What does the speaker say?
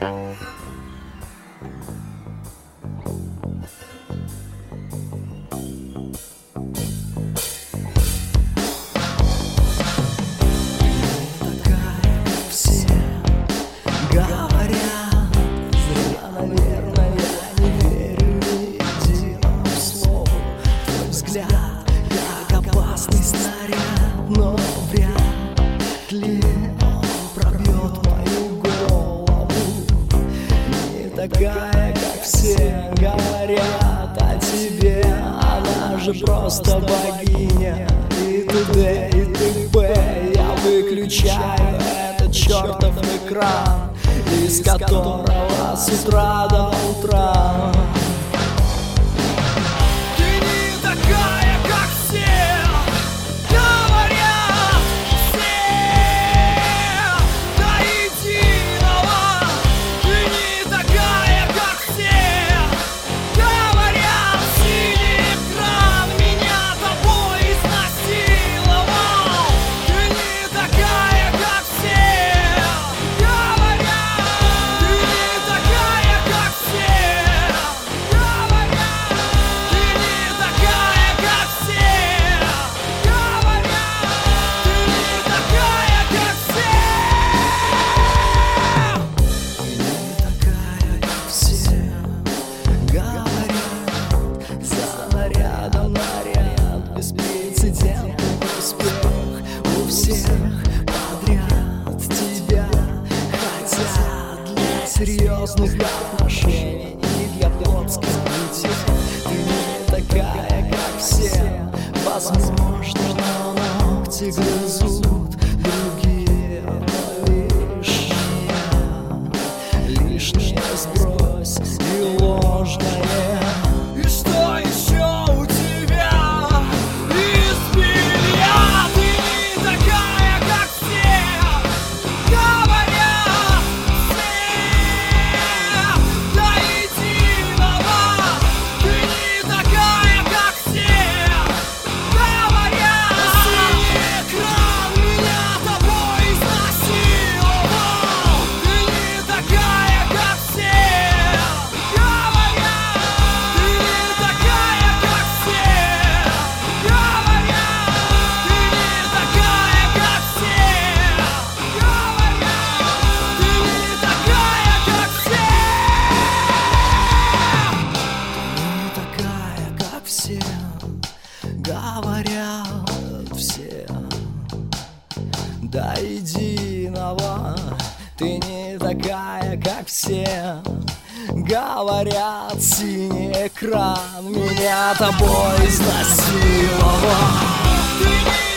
Такая, как все говорят о тебе, она же просто богиня. И т.д. и т.п. Я выключаю этот чертов экран, из которого с утра до утра. Серьезных отношений и для плотских путей. Ты не такая, как все. Возможно, ногти грызут другие, лишнее сбрось и ложное. И что еще у тебя из белья? Ты не такая, как все. Говорят все до единого, ты не такая, как все. Говорят, синий экран меня тобой изнасиловал.